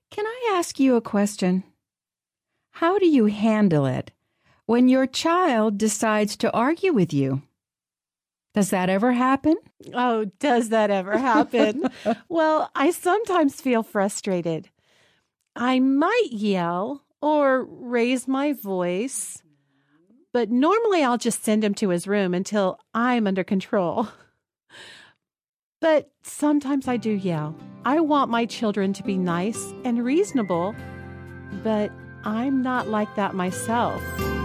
Can I ask you a question? How do you handle it when your child decides to argue with you? Does that ever happen? Oh, does that ever happen? Well, I sometimes feel frustrated. I might yell or raise my voice, but normally I'll just send him to his room until I'm under control. But sometimes I do yell. I want my children to be nice and reasonable, but I'm not like that myself.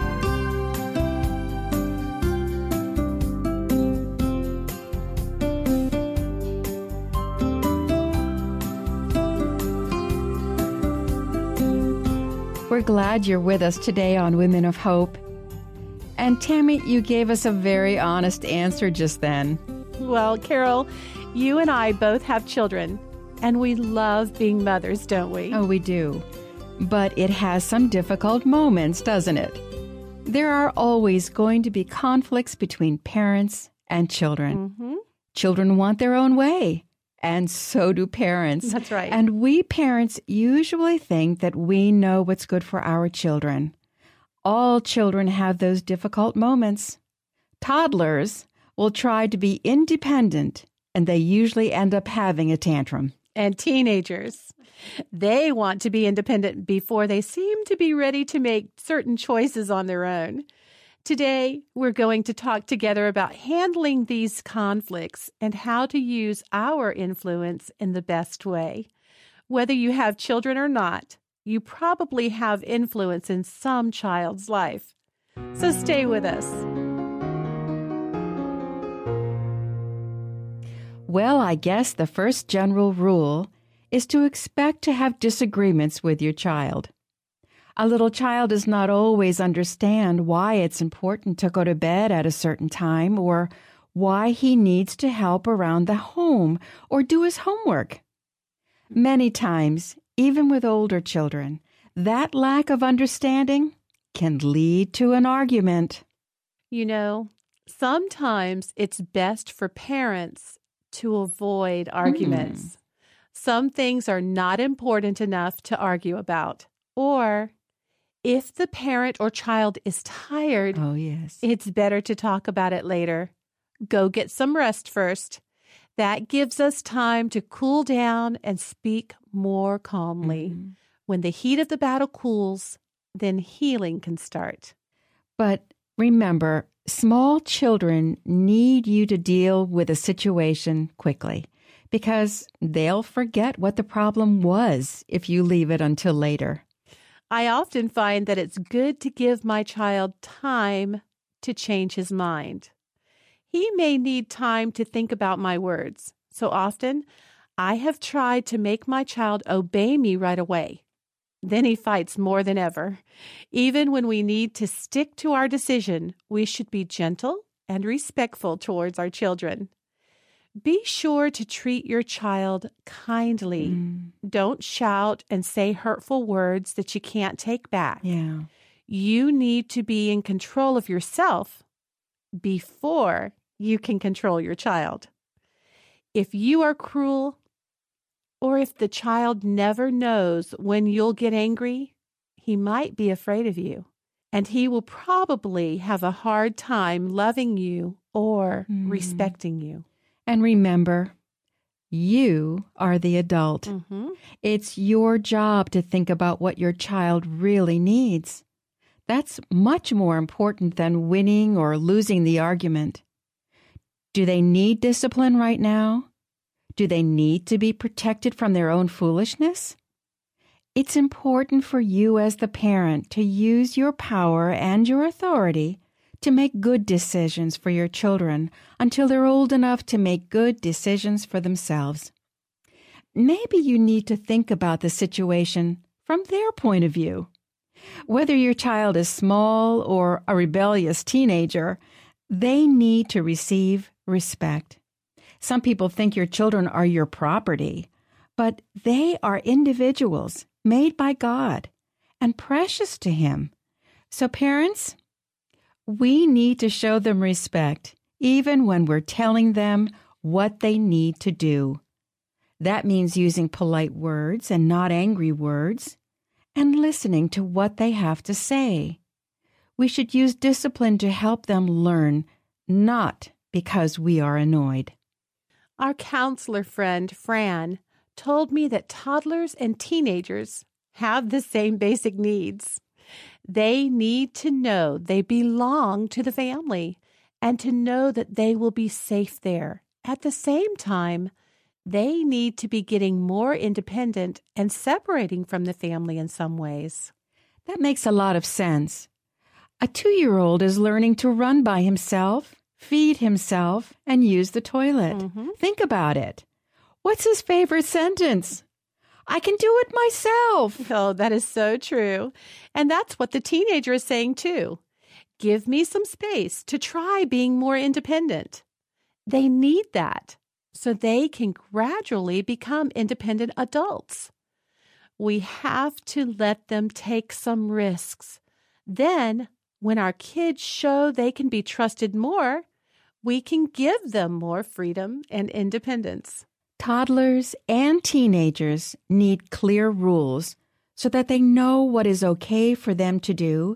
We're glad you're with us today on Women of Hope. And Tammy, you gave us a very honest answer just then. Well, Carol, you and I both have children, and we love being mothers, don't we? Oh, we do. But it has some difficult moments, doesn't it? There are always going to be conflicts between parents and children. Mm-hmm. Children want their own way, and so do parents. That's right. And we parents usually think that we know what's good for our children. All children have those difficult moments. Toddlers will try to be independent, and they usually end up having a tantrum. And teenagers, they want to be independent before they seem to be ready to make certain choices on their own. Today, we're going to talk together about handling these conflicts and how to use our influence in the best way. Whether you have children or not, you probably have influence in some child's life. So stay with us. Well, I guess the first general rule is to expect to have disagreements with your child. A little child does not always understand why it's important to go to bed at a certain time or why he needs to help around the home or do his homework. Many times, even with older children, that lack of understanding can lead to an argument. You know, sometimes it's best for parents to avoid arguments. Some things are not important enough to argue about. Or if the parent or child is tired, it's better to talk about it later. Go get some rest first. That gives us time to cool down and speak more calmly. When the heat of the battle cools, then healing can start. But remember, small children need you to deal with a situation quickly because they'll forget what the problem was if you leave it until later. I often find that it's good to give my child time to change his mind. He may need time to think about my words. So often, I have tried to make my child obey me right away. Then he fights more than ever. Even when we need to stick to our decision, we should be gentle and respectful towards our children. Be sure to treat your child kindly. Don't shout and say hurtful words that you can't take back. You need to be in control of yourself before you can control your child. If you are cruel, or if the child never knows when you'll get angry, he might be afraid of you, and he will probably have a hard time loving you or respecting you. And remember, you are the adult. It's your job to think about what your child really needs. That's much more important than winning or losing the argument. Do they need discipline right now? Do they need to be protected from their own foolishness? It's important for you as the parent to use your power and your authority to make good decisions for your children until they're old enough to make good decisions for themselves. Maybe you need to think about the situation from their point of view. Whether your child is small or a rebellious teenager, they need to receive respect. Some people think your children are your property, but they are individuals made by God and precious to Him. So parents, we need to show them respect, even when we're telling them what they need to do. That means using polite words and not angry words, and listening to what they have to say. We should use discipline to help them learn, not because we are annoyed. Our counselor friend, Fran, told me that toddlers and teenagers have the same basic needs. They need to know they belong to the family and to know that they will be safe there. At the same time, they need to be getting more independent and separating from the family in some ways. That makes a lot of sense. A 2-year-old is learning to run by himself, feed himself, and use the toilet. Think about it. What's his favorite sentence? I can do it myself. Oh, that is so true. And that's what the teenager is saying too. Give me some space to try being more independent. They need that so they can gradually become independent adults. We have to let them take some risks. Then, when our kids show they can be trusted more, we can give them more freedom and independence. Toddlers and teenagers need clear rules so that they know what is okay for them to do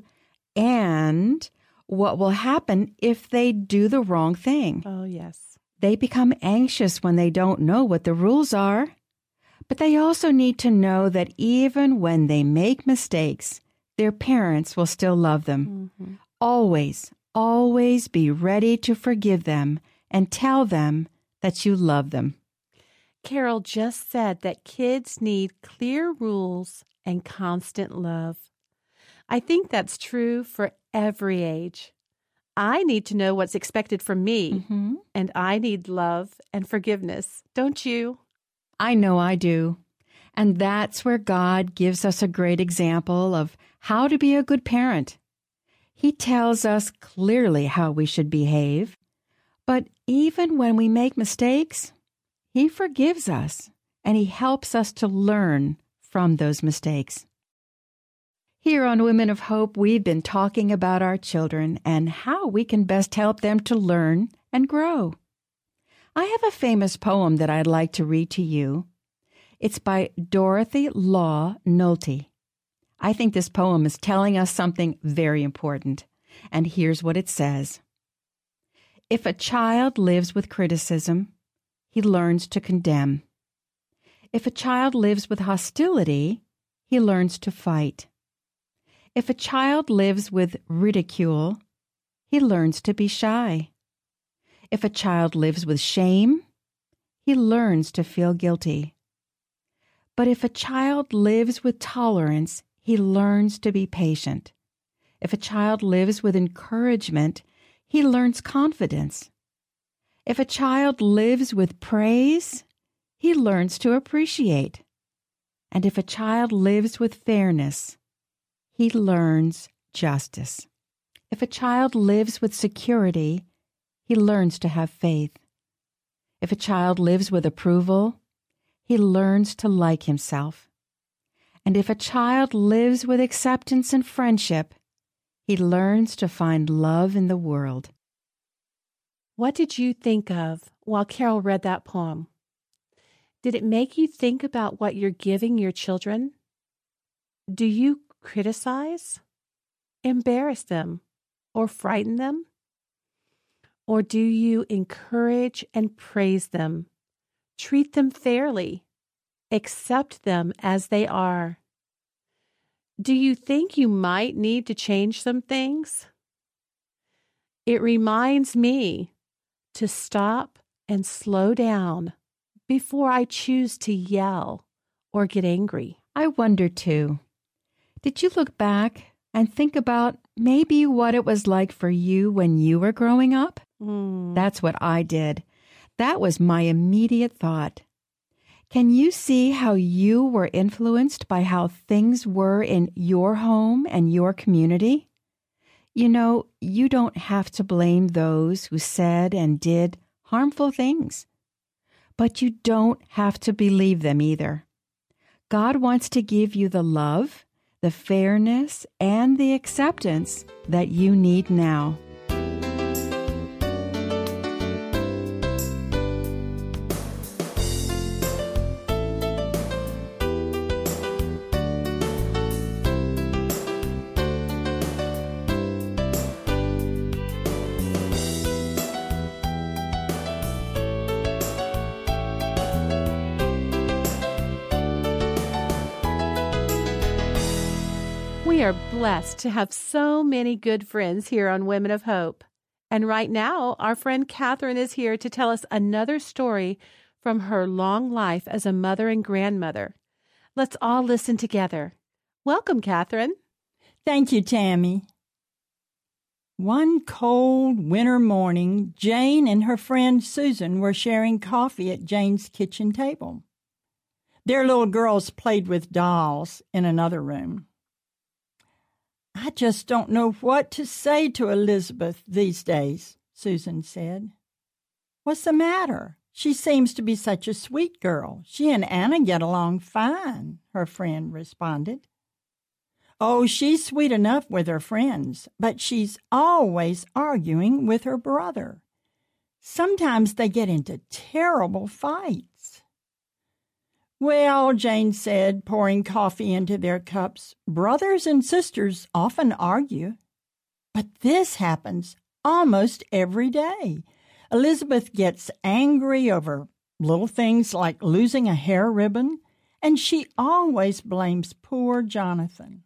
and what will happen if they do the wrong thing. Oh, yes. They become anxious when they don't know what the rules are. But they also need to know that even when they make mistakes, their parents will still love them. Always, always be ready to forgive them and tell them that you love them. Carol just said that kids need clear rules and constant love. I think that's true for every age. I need to know what's expected from me, and I need love and forgiveness. Don't you? I know I do. And that's where God gives us a great example of how to be a good parent. He tells us clearly how we should behave. But even when we make mistakes, He forgives us, and He helps us to learn from those mistakes. Here on Women of Hope, we've been talking about our children and how we can best help them to learn and grow. I have a famous poem that I'd like to read to you. It's by Dorothy Law Nolte. I think this poem is telling us something very important, and here's what it says. If a child lives with criticism, he learns to condemn. If a child lives with hostility, he learns to fight. If a child lives with ridicule, he learns to be shy. If a child lives with shame, he learns to feel guilty. But if a child lives with tolerance, he learns to be patient. If a child lives with encouragement, he learns confidence. If a child lives with praise, he learns to appreciate. And if a child lives with fairness, he learns justice. If a child lives with security, he learns to have faith. If a child lives with approval, he learns to like himself. And if a child lives with acceptance and friendship, he learns to find love in the world. What did you think of while Carol read that poem? Did it make you think about what you're giving your children? Do you criticize, embarrass them, or frighten them? Or do you encourage and praise them, treat them fairly, accept them as they are? Do you think you might need to change some things? It reminds me to stop and slow down before I choose to yell or get angry. I wonder, too, did you look back and think about maybe what it was like for you when you were growing up? That's what I did. That was my immediate thought. Can you see how you were influenced by how things were in your home and your community? You know, you don't have to blame those who said and did harmful things. But you don't have to believe them either. God wants to give you the love, the fairness, and the acceptance that you need now. We are blessed to have so many good friends here on Women of Hope. And right now, our friend Catherine is here to tell us another story from her long life as a mother and grandmother. Let's all listen together. Welcome, Catherine. Thank you, Tammy. One cold winter morning, Jane and her friend Susan were sharing coffee at Jane's kitchen table. Their little girls played with dolls in another room. "I just don't know what to say to Elizabeth these days," Susan said. "What's the matter? She seems to be such a sweet girl. She and Anna get along fine," her friend responded. "Oh, she's sweet enough with her friends, but she's always arguing with her brother. Sometimes they get into terrible fights." "Well," Jane said, pouring coffee into their cups, "brothers and sisters often argue. But this happens almost every day. Elizabeth gets angry over little things like losing a hair ribbon, and she always blames poor Jonathan."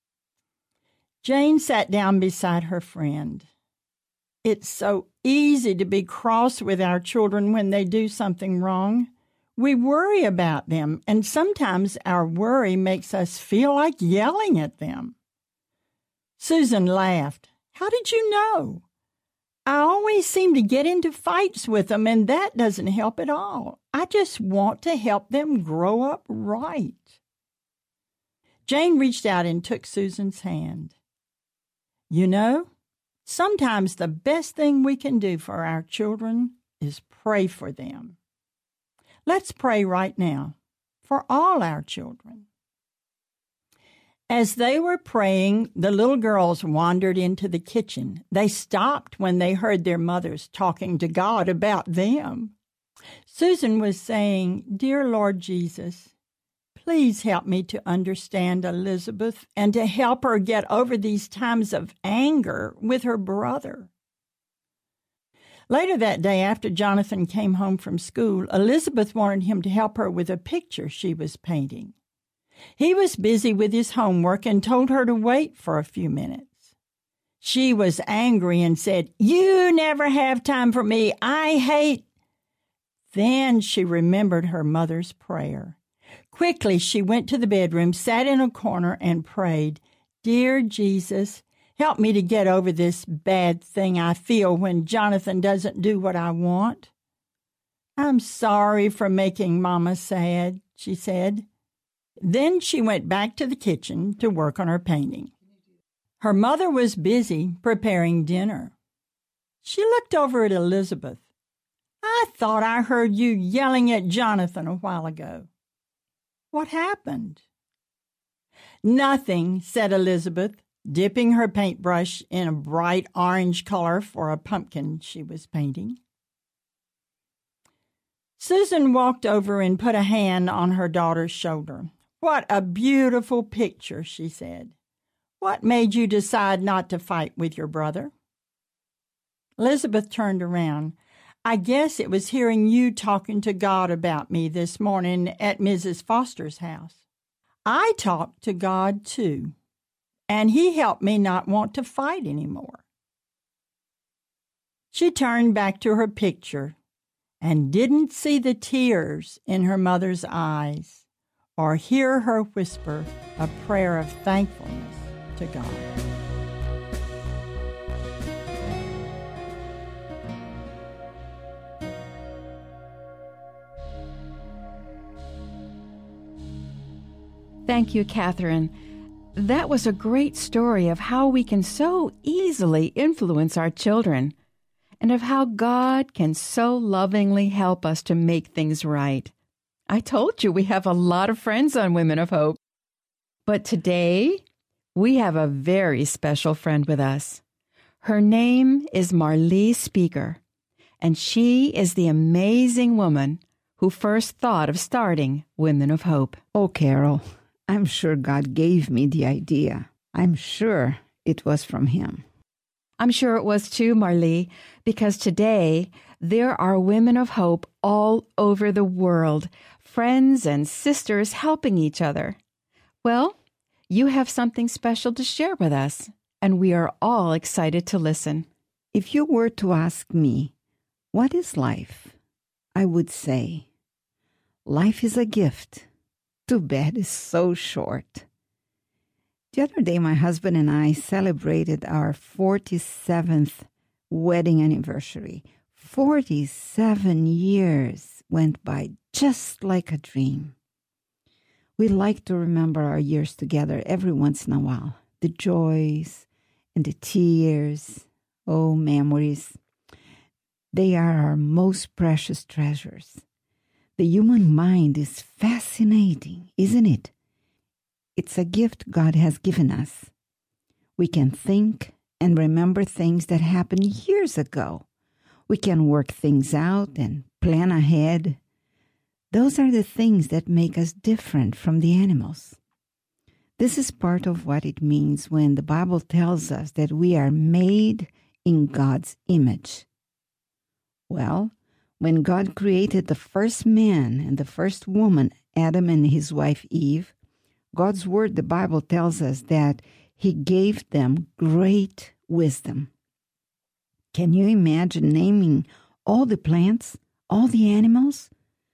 Jane sat down beside her friend. "It's so easy to be cross with our children when they do something wrong. We worry about them, and sometimes our worry makes us feel like yelling at them." Susan laughed. "How did you know? I always seem to get into fights with them, and that doesn't help at all. I just want to help them grow up right." Jane reached out and took Susan's hand. "You know, sometimes the best thing we can do for our children is pray for them. Let's pray right now for all our children." As they were praying, the little girls wandered into the kitchen. They stopped when they heard their mothers talking to God about them. Susan was saying, "Dear Lord Jesus, please help me to understand Elizabeth and to help her get over these times of anger with her brother." Later that day, after Jonathan came home from school, Elizabeth wanted him to help her with a picture she was painting. He was busy with his homework and told her to wait for a few minutes. She was angry and said, "You never have time for me. I hate—" Then she remembered her mother's prayer. Quickly, she went to the bedroom, sat in a corner, and prayed, "Dear Jesus, help me to get over this bad thing I feel when Jonathan doesn't do what I want. I'm sorry for making Mama sad," she said. Then she went back to the kitchen to work on her painting. Her mother was busy preparing dinner. She looked over at Elizabeth. "I thought I heard you yelling at Jonathan a while ago. What happened?" "Nothing," said Elizabeth, dipping her paintbrush in a bright orange color for a pumpkin she was painting. Susan walked over and put a hand on her daughter's shoulder. "What a beautiful picture," she said. "What made you decide not to fight with your brother?" Elizabeth turned around. "I guess it was hearing you talking to God about me this morning at Mrs. Foster's house. I talked to God too, and He helped me not want to fight anymore." She turned back to her picture and didn't see the tears in her mother's eyes or hear her whisper a prayer of thankfulness to God. Thank you, Catherine. That was a great story of how we can so easily influence our children and of how God can so lovingly help us to make things right. I told you we have a lot of friends on Women of Hope. But today, we have a very special friend with us. Her name is Marlee Speaker, and she is the amazing woman who first thought of starting Women of Hope. Oh, Carol, I'm sure God gave me the idea. I'm sure it was from Him. I'm sure it was too, Marlee, because today there are Women of Hope all over the world, friends and sisters helping each other. Well, You have something special to share with us, and we are all excited to listen. If you were to ask me, what is life? I would say, life is a gift. Too bad it's so short. The other day, my husband and I celebrated our 47th wedding anniversary. 47 years went by just like a dream. We like to remember our years together every once in a while. The joys and the tears. Oh, memories. They are our most precious treasures. The human mind is fascinating, isn't it? It's a gift God has given us. We can think and remember things that happened years ago. We can work things out and plan ahead. Those are the things that make us different from the animals. This is part of what it means when the Bible tells us that we are made in God's image. Well, when God created the first man and the first woman, Adam and his wife Eve, God's word, the Bible tells us that he gave them great wisdom. Can you imagine naming all the plants, all the animals?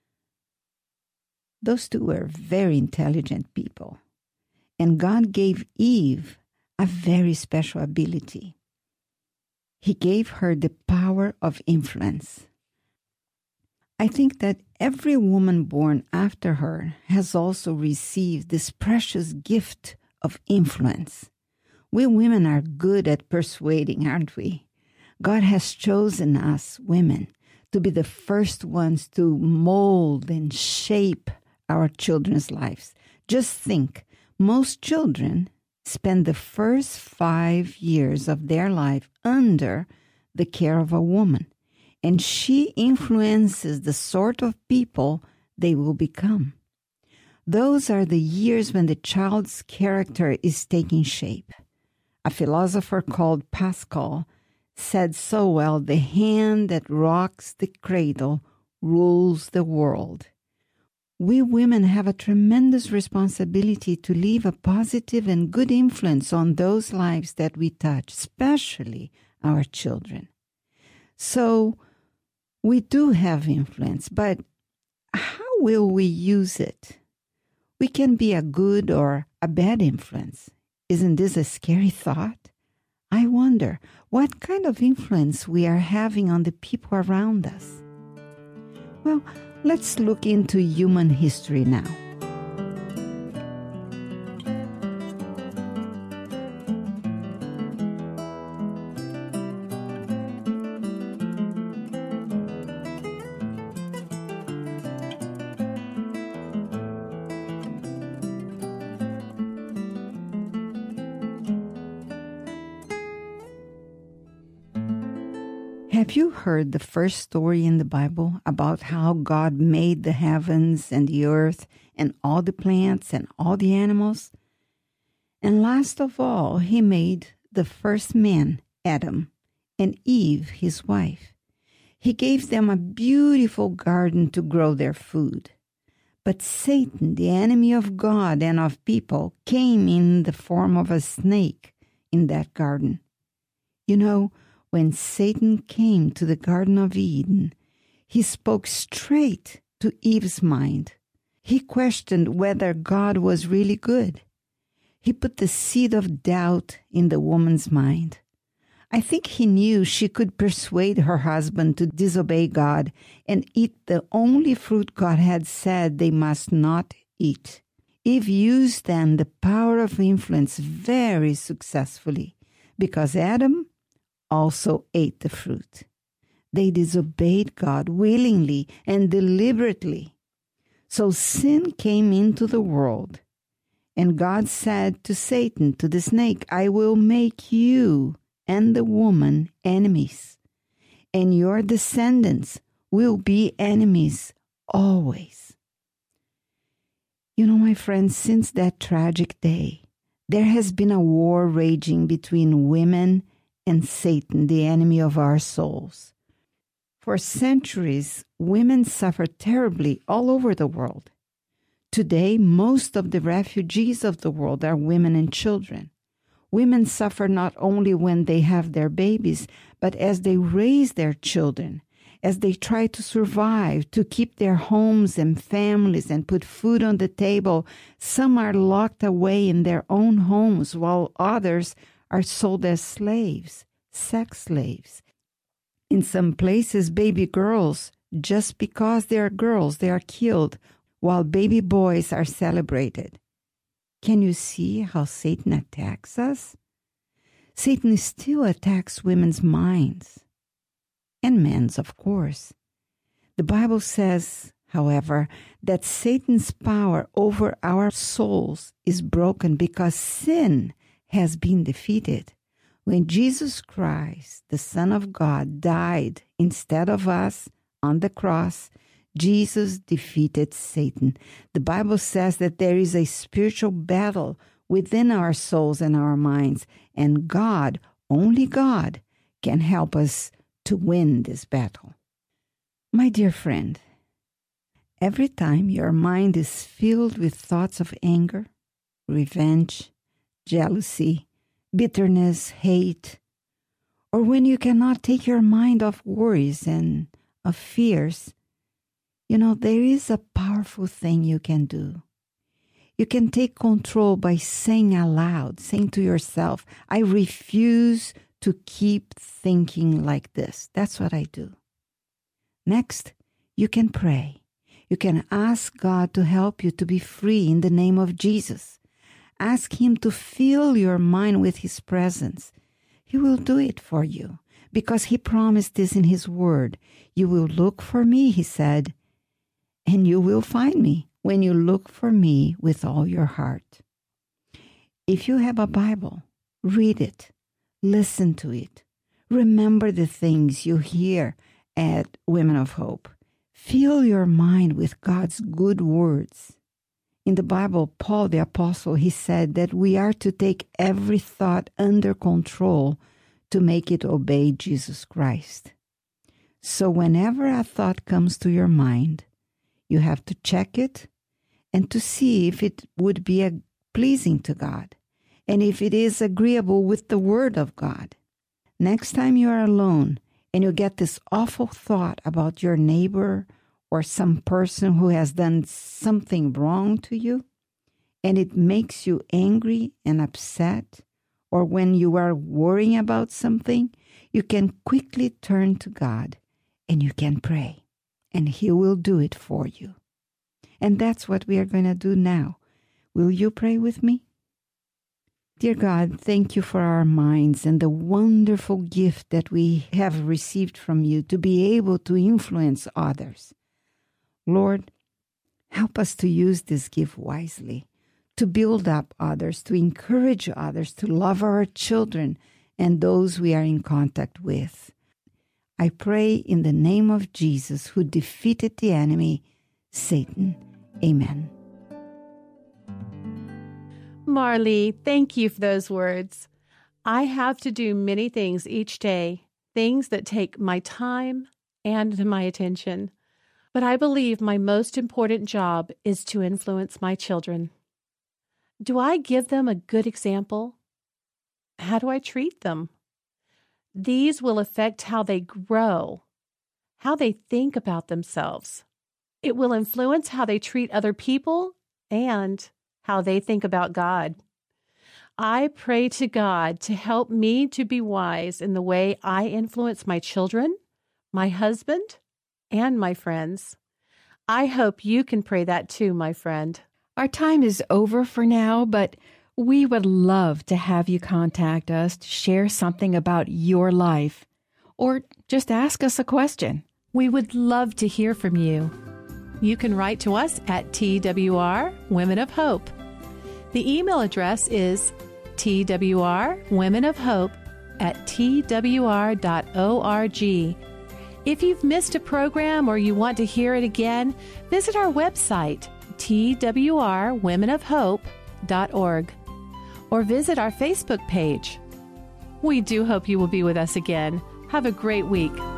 Those two were very intelligent people. And God gave Eve a very special ability. He gave her the power of influence. I think that every woman born after her has also received this precious gift of influence. We women are good at persuading, aren't we? God has chosen us, women, to be the first ones to mold and shape our children's lives. Just think, most children spend the first 5 years of their life under the care of a woman, and she influences the sort of people they will become. Those are the years when the child's character is taking shape. A philosopher called Pascal said so well, "The hand that rocks the cradle rules the world." We women have a tremendous responsibility to leave a positive and good influence on those lives that we touch, especially our children. So we do have influence, but how will we use it? We can be a good or a bad influence. Isn't this a scary thought? I wonder what kind of influence we are having on the people around us. Well, let's look into human history now. Have you heard the first story in the Bible about how God made the heavens and the earth and all the plants and all the animals? And last of all, he made the first man, Adam, and Eve, his wife. He gave them a beautiful garden to grow their food. But Satan, the enemy of God and of people, came in the form of a snake in that garden. You know, when Satan came to the Garden of Eden, he spoke straight to Eve's mind. He questioned whether God was really good. He put the seed of doubt in the woman's mind. I think he knew she could persuade her husband to disobey God and eat the only fruit God had said they must not eat. Eve used then the power of influence very successfully because Adam also ate the fruit. They disobeyed God willingly and deliberately. So sin came into the world. And God said to Satan, to the snake, "I will make you and the woman enemies, and your descendants will be enemies always." You know, my friends, since that tragic day, there has been a war raging between women and Satan, the enemy of our souls. For centuries, women suffered terribly all over the world. Today, most of the refugees of the world are women and children. Women suffer not only when they have their babies, but as they raise their children, as they try to survive, to keep their homes and families and put food on the table. Some are locked away in their own homes, while others are sold as slaves, sex slaves. In some places, baby girls, just because they are girls, they are killed, while baby boys are celebrated. Can you see how Satan attacks us? Satan still attacks women's minds. And men's, of course. The Bible says, however, that Satan's power over our souls is broken because sin has been defeated. When Jesus Christ, the Son of God, died instead of us on the cross, Jesus defeated Satan. The Bible says that there is a spiritual battle within our souls and our minds, and God, only God, can help us to win this battle. My dear friend, every time your mind is filled with thoughts of anger, revenge, jealousy, bitterness, hate, or when you cannot take your mind off worries and of fears, there is a powerful thing you can do. You can take control by saying aloud, saying to yourself, I refuse to keep thinking like this. That's what I do. Next, you can pray. You can ask God to help you to be free in the name of Jesus. Ask Him to fill your mind with His presence. He will do it for you because He promised this in His word. You will look for me, He said, and you will find me when you look for me with all your heart. If you have a Bible, read it, listen to it, remember the things you hear at Women of Hope. Fill your mind with God's good words. In the Bible, Paul the Apostle, he said that we are to take every thought under control to make it obey Jesus Christ. So whenever a thought comes to your mind, you have to check it and to see if it would be pleasing to God and if it is agreeable with the Word of God. Next time you are alone and you get this awful thought about your neighbor or some person who has done something wrong to you, and it makes you angry and upset, or when you are worrying about something, you can quickly turn to God and you can pray. And He will do it for you. And that's what we are going to do now. Will you pray with me? Dear God, thank you for our minds and the wonderful gift that we have received from you to be able to influence others. Lord, help us to use this gift wisely, to build up others, to encourage others, to love our children and those we are in contact with. I pray in the name of Jesus, who defeated the enemy, Satan. Amen. Marlee, thank you for those words. I have to do many things each day, things that take my time and my attention. But I believe my most important job is to influence my children. Do I give them a good example? How do I treat them? These will affect how they grow, how they think about themselves. It will influence how they treat other people and how they think about God. I pray to God to help me to be wise in the way I influence my children, my husband, and my friends. I hope you can pray that too, my friend. Our time is over for now, but we would love to have you contact us to share something about your life, or just ask us a question. We would love to hear from you. You can write to us at TWR Women of Hope. The email address is twrwomenofhope@twr.org. If you've missed a program or you want to hear it again, visit our website, twrwomenofhope.org, or visit our Facebook page. We do hope you will be with us again. Have a great week.